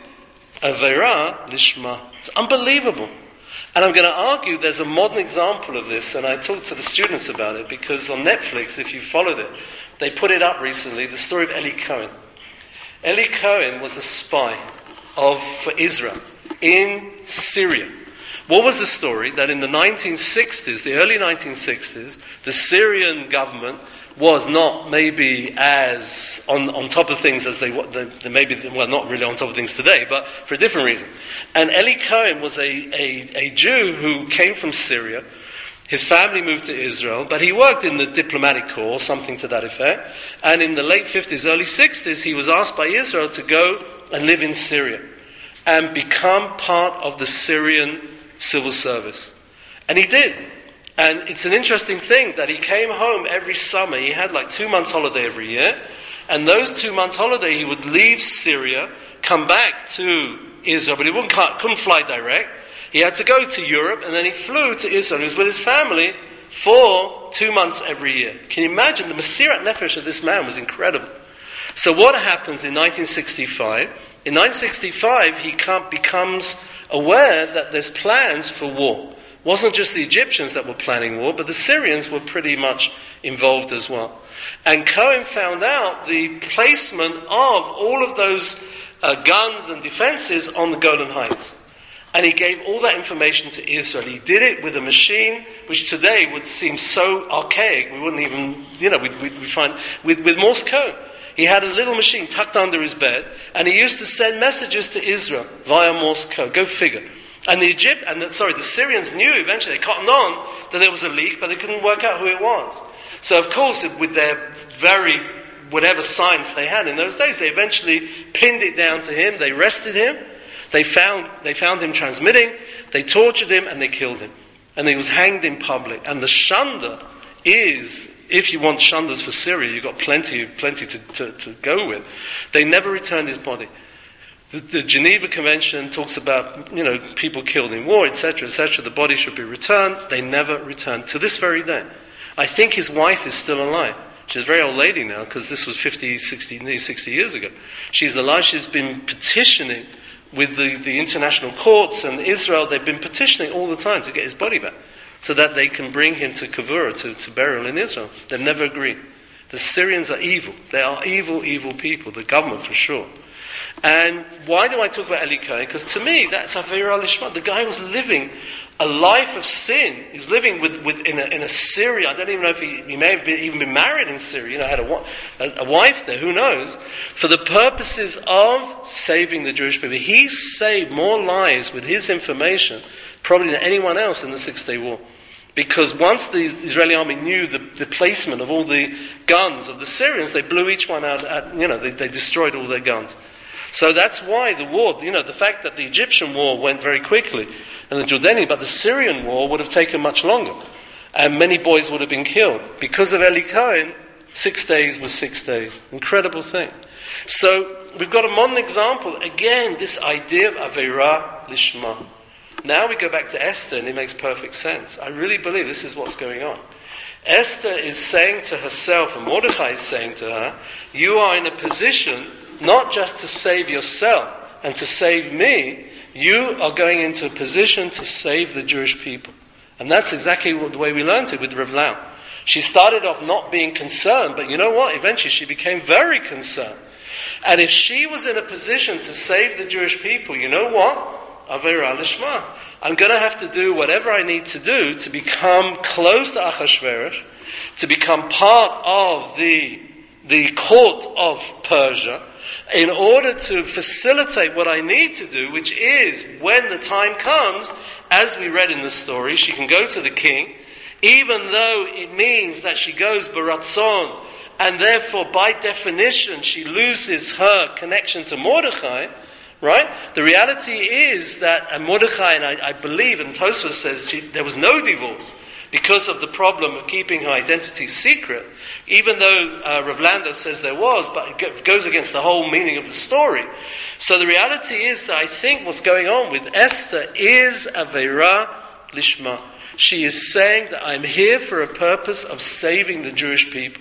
Avera Lishma. It's unbelievable. And I'm going to argue there's a modern example of this, and I talked to the students about it, because on Netflix, if you followed it, they put it up recently, the story of Eli Cohen. Eli Cohen was a spy of for Israel in Syria. What was the story? That in the nineteen sixties, the early nineteen sixties, the Syrian government was not maybe as on, on top of things as they, they, they maybe, well, not really on top of things today, but for a different reason. And Eli Cohen was a, a, a Jew who came from Syria. His family moved to Israel, but he worked in the diplomatic corps, something to that effect. And in the late fifties, early sixties, he was asked by Israel to go and live in Syria and become part of the Syrian civil service. And he did. And it's an interesting thing that he came home every summer. He had like two months holiday every year. And those two months holiday, he would leave Syria, come back to Israel, but he wouldn't, couldn't fly direct. He had to go to Europe, and then he flew to Israel. He was with his family for two months every year. Can you imagine? The Mesirat Nefesh of this man was incredible. So what happens in nineteen sixty-five? In nineteen sixty-five, he becomes aware that there's plans for war. It wasn't just the Egyptians that were planning war, but the Syrians were pretty much involved as well. And Cohen found out the placement of all of those uh, guns and defenses on the Golan Heights. And he gave all that information to Israel. He did it with a machine which today would seem so archaic. We wouldn't even, you know, we'd, we'd find, with, with Morse code. He had a little machine tucked under his bed, and he used to send messages to Israel via Morse code. Go figure. And the Egypt, and the, sorry, the Syrians knew eventually, they cottoned on that there was a leak, but they couldn't work out who it was. So of course, with their very, whatever science they had in those days, they eventually pinned it down to him, they arrested him, they found, they found him transmitting, they tortured him, and they killed him. And he was hanged in public. And the Shanda is, if you want Shandas for Syria, you've got plenty, plenty to, to, to go with. They never returned his body. The, the Geneva Convention talks about, you know, people killed in war, et cetera, et cetera. The body should be returned. They never returned to this very day. I think his wife is still alive. She's a very old lady now, because this was fifty, sixty, nearly sixty years ago. She's alive. She's been petitioning with the, the international courts and Israel. They've been petitioning all the time to get his body back, so that they can bring him to Kavura, to, to burial in Israel. They've never agreed. The Syrians are evil. They are evil, evil people. The government, for sure. And why do I talk about Eli Cohen? Because to me, that's Avera Lishma. The guy was living a life of sin. He was living with, with in, a, in a Syria. I don't even know if he, he may have been, even been married in Syria. You know, had a, a, a wife there. Who knows? For the purposes of saving the Jewish people. He saved more lives with his information probably than anyone else in the Six-Day War. Because once the Israeli army knew the, the placement of all the guns of the Syrians, they blew each one out. At, you know, they, they destroyed all their guns. So that's why the war, you know, the fact that the Egyptian war went very quickly, and the Jordanian, but the Syrian war would have taken much longer. And many boys would have been killed. Because of Eli Cohen, six days was six days. Incredible thing. So we've got a modern example. Again, this idea of Avera Lishma. Now we go back to Esther, and it makes perfect sense. I really believe this is what's going on. Esther is saying to herself, and Mordecai is saying to her, you are in a position not just to save yourself and to save me, you are going into a position to save the Jewish people. And that's exactly what, the way we learned it with Rav Lau. She started off not being concerned, but you know what? Eventually she became very concerned. And if she was in a position to save the Jewish people, you know what? Avera Lishma. I'm going to have to do whatever I need to do to become close to Achashverosh, to become part of the, the court of Persia, in order to facilitate what I need to do, which is, when the time comes, as we read in the story, she can go to the king, even though it means that she goes baratzon, and therefore, by definition, she loses her connection to Mordechai, right? The reality is that, and Mordechai, and I, I believe, and Tosfos says, she, there was no divorce, because of the problem of keeping her identity secret, even though uh, Rav Lando says there was, but it goes against the whole meaning of the story. So the reality is that I think what's going on with Esther is Avera Lishma. She is saying that I'm here for a purpose of saving the Jewish people.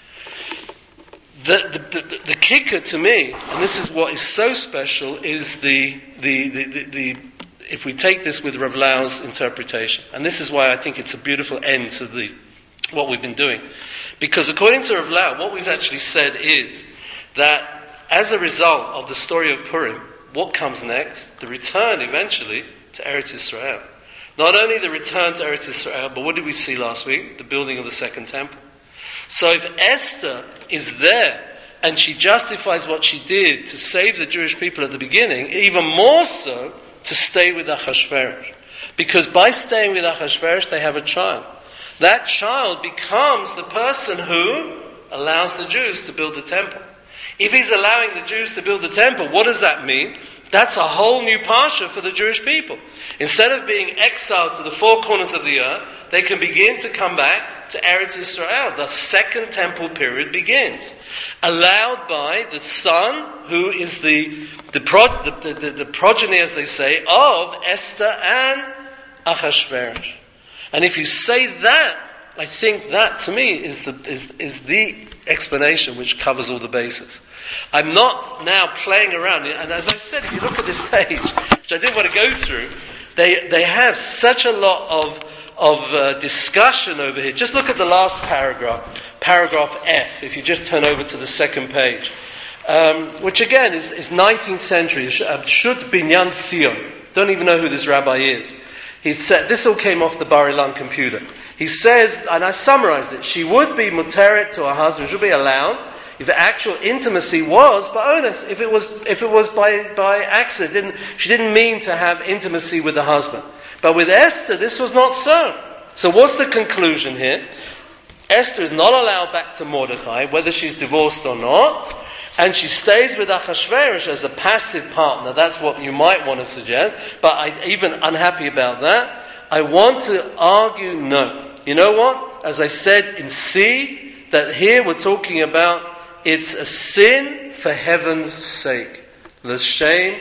The, the, the, the kicker to me, and this is what is so special, is the, the, the, the, the if we take this with Rav Lau's interpretation. And this is why I think it's a beautiful end to the what we've been doing. Because according to Rav Lau, what we've actually said is that as a result of the story of Purim, what comes next? The return eventually to Eretz Yisrael. Not only the return to Eretz Yisrael, but what did we see last week? The building of the second temple. So if Esther is there and she justifies what she did to save the Jewish people at the beginning, even more so to stay with Achashverosh. Because by staying with Achashverosh, they have a child. That child becomes the person who allows the Jews to build the temple. If he's allowing the Jews to build the temple, what does that mean? That's a whole new parsha for the Jewish people. Instead of being exiled to the four corners of the earth, they can begin to come back to Eretz Yisrael. The second temple period begins. Allowed by the son who is the the, pro, the, the, the progeny, as they say, of Esther and Achashverosh. And if you say that, I think that to me is the is, is the explanation which covers all the bases. I'm not now playing around, and as I said, if you look at this page, which I didn't want to go through, they they have such a lot of of uh, discussion over here. Just look at the last paragraph, paragraph F, if you just turn over to the second page, um, which again is, is nineteenth century, Shut Binyan Sion. Don't even know who this rabbi is. He said, this all came off the Bar Ilan computer. He says, and I summarized it, she would be muteret to her husband, she would be allowed, if the actual intimacy was ba'onis, if it was if it was by, by accident. Didn't, she didn't mean to have intimacy with the husband. But with Esther, this was not so. So what's the conclusion here? Esther is not allowed back to Mordechai, whether she's divorced or not, and she stays with Achashverosh as a passive partner. That's what you might want to suggest, but I'm even unhappy about that. I want to argue no. You know what? As I said in C, that here we're talking about it's a sin for heaven's sake. L'shem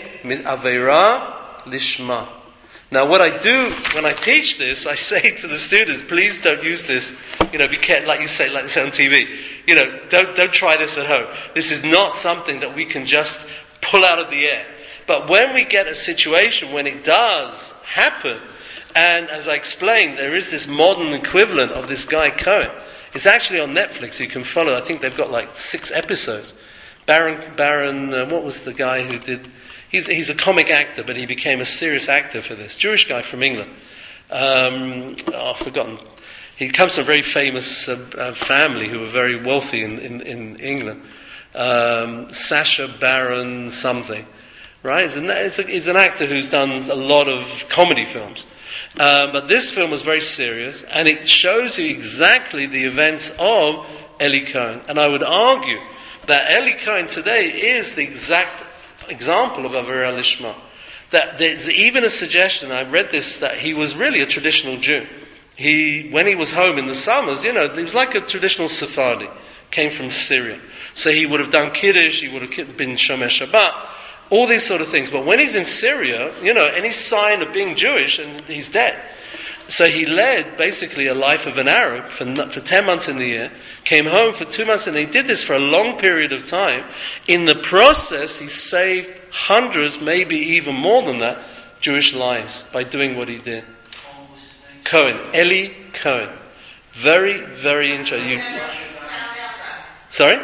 avera lishma. Now, what I do when I teach this, I say to the students, please don't use this, you know, be careful, like you say, like they say on T V. You know, don't don't try this at home. This is not something that we can just pull out of the air. But when we get a situation when it does happen, and as I explained, there is this modern equivalent of this guy Cohen. It's actually on Netflix. You can follow. I think they've got like six episodes. Baron, Baron, uh, what was the guy who did? He's he's a comic actor, but he became a serious actor for this. Jewish guy from England. Um, oh, I've forgotten. He comes from a very famous uh, uh, family who were very wealthy in in, in England. Um, Sacha Baron something, right? He's, an, he's, a, he's an actor who's done a lot of comedy films. Uh, but this film was very serious, and it shows you exactly the events of Eli Cohen. And I would argue that Eli Cohen today is the exact example of Avera Lishma. That there's even a suggestion, I read this, that he was really a traditional Jew. He, when he was home in the summers, you know, he was like a traditional Sephardi, came from Syria. So he would have done Kiddush, he would have been Shomer Shabbat, all these sort of things. But when he's in Syria, you know, any sign of being Jewish, and he's dead. So he led basically a life of an Arab for, for ten months in the year, came home for two months, and he did this for a long period of time. In the process, he saved hundreds, maybe even more than that, Jewish lives by doing what he did. Cohen, Eli Cohen. Very, very interesting. Sorry?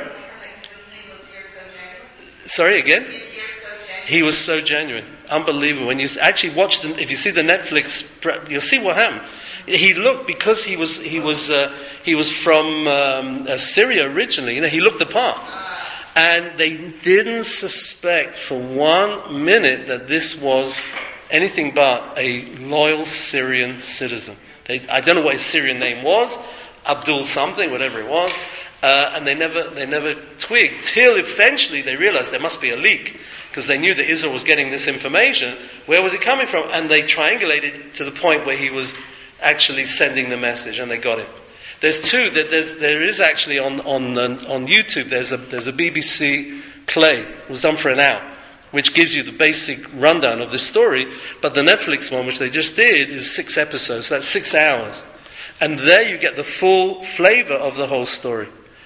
Sorry, again? He was so genuine. Unbelievable. When you actually watch the, if you see the Netflix, you'll see what happened. He looked, because he was he was uh, he was from um, uh, Syria originally. You know, he looked the part, and they didn't suspect for one minute that this was anything but a loyal Syrian citizen. They, I don't know what his Syrian name was, Abdul something, whatever it was, uh, and they never they never twigged till eventually they realized there must be a leak. Because they knew that Israel was getting this information. Where was it coming from? And they triangulated to the point where he was actually sending the message, and they got him. There's two. That there's there is actually on on on YouTube. There's a there's a B B C play. It was done for an hour which gives you the basic rundown of this story, but the Netflix one, which they just did, is six episodes, so that's six hours. And there you get the full flavor of the whole story.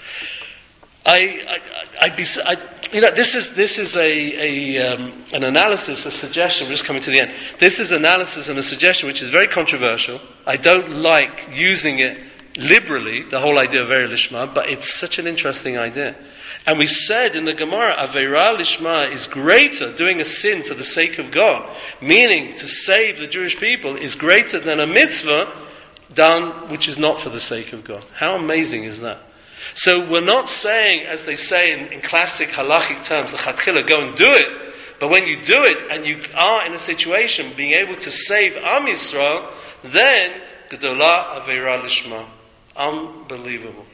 I, I, I'd be, I, you know, this is this is a, a um, an analysis, a suggestion. We're just coming to the end. This is analysis and a suggestion which is very controversial. I don't like using it liberally, the whole idea of Avera Lishma, but it's such an interesting idea. And we said in the Gemara, Avera Lishma is greater, doing a sin for the sake of God, meaning to save the Jewish people, is greater than a mitzvah done which is not for the sake of God. How amazing is that? So we're not saying, as they say in, in classic halachic terms, the chatchila, go and do it. But when you do it and you are in a situation being able to save Am Yisrael, then Gedolah Avera Lishma. Unbelievable.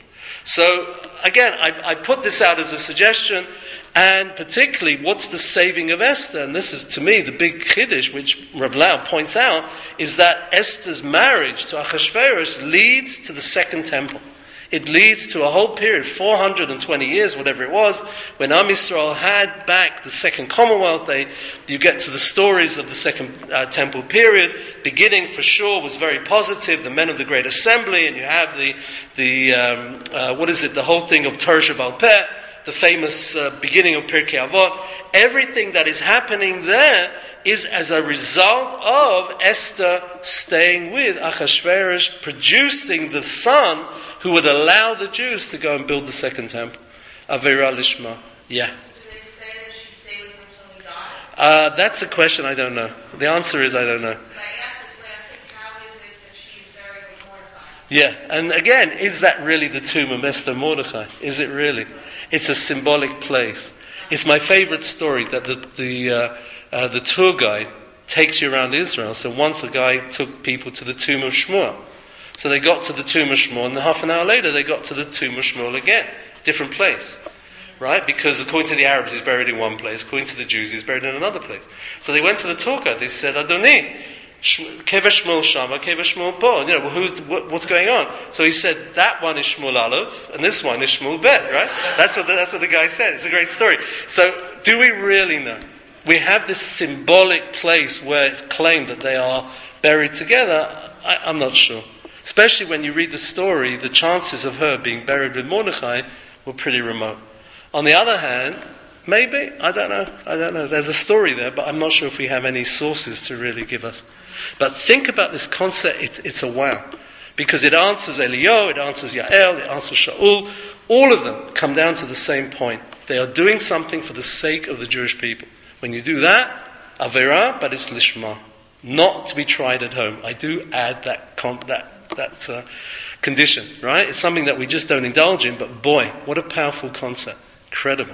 So again, I, I put this out as a suggestion, and particularly, what's the saving of Esther? And this is, to me, the big chiddush, which Rav Lau points out, is that Esther's marriage to Achashverosh leads to the Second Temple. It leads to a whole period, four hundred twenty years, whatever it was, when Am Yisrael had back the Second Commonwealth. They, you get to the stories of the Second uh, Temple period. Beginning, for sure, was very positive, the men of the Great Assembly, and you have the, the um, uh, what is it, the whole thing of Torah Sheba'al Peh, the famous uh, beginning of Pirkei Avot. Everything that is happening there is as a result of Esther staying with Achashverosh, producing the son who would allow the Jews to go and build the Second Temple. Avera Lishma. Yeah.
Do they say that she stayed with him until he died?
Uh, that's a question I don't know. The answer is I don't know.
Because I asked this last week, how is it that she's buried with Mordecai?
Yeah, and again, is that really the tomb of Esther Mordecai? Is it really? It's a symbolic place. It's my favorite story that the the uh, uh, the tour guide takes you around Israel. So once a guy took people to the tomb of Shmuel. So they got to the tomb of Shmuel, and half an hour later they got to the tomb of Shmuel again. Different place. Right? Because according to the Arabs he's buried in one place, according to the Jews he's buried in another place. So they went to the tour guide, they said, Adoni, Kever Shmuel Shama, Kever Shmuel Po. You know, well, who's, what, what's going on? So he said, that one is Shmuel Aleph, and this one is Shmuel Bet, right? That's what the, that's what the guy said. It's a great story. So, do we really know? We have this symbolic place where it's claimed that they are buried together. I, I'm not sure. Especially when you read the story, the chances of her being buried with Mordecai were pretty remote. On the other hand, maybe, I don't know, I don't know. There's a story there, but I'm not sure if we have any sources to really give us. But think about this concept, it's, it's a wow. Because it answers Eliyahu, it answers Yael, it answers Shaul. All of them come down to the same point. They are doing something for the sake of the Jewish people. When you do that, Avera, but it's Lishma. Not to be tried at home. I do add that comp, that that uh, condition, right? It's something that we just don't indulge in, but boy, what a powerful concept. Incredible.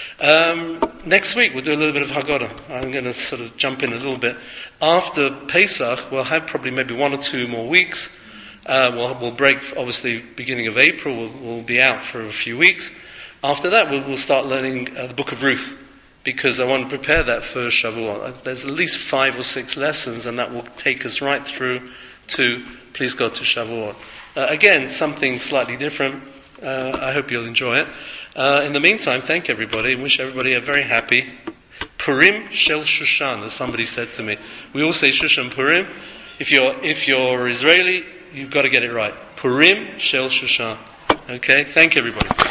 Um, next week we'll do a little bit of Haggadah. I'm going to sort of jump in a little bit. After Pesach, we'll have probably maybe one or two more weeks. Uh, we'll, we'll break, obviously, beginning of April. We'll, we'll be out for a few weeks. After that, we'll, we'll start learning uh, the Book of Ruth, because I want to prepare that for Shavuot. There's at least five or six lessons, and that will take us right through to, please God, to Shavuot. Uh, again, something slightly different. Uh, I hope you'll enjoy it. Uh, in the meantime, thank everybody, and wish everybody a very happy Purim Shel Shushan, as somebody said to me. We all say Shushan Purim. If you're if you're Israeli, you've got to get it right. Purim Shel Shushan. Okay, thank everybody.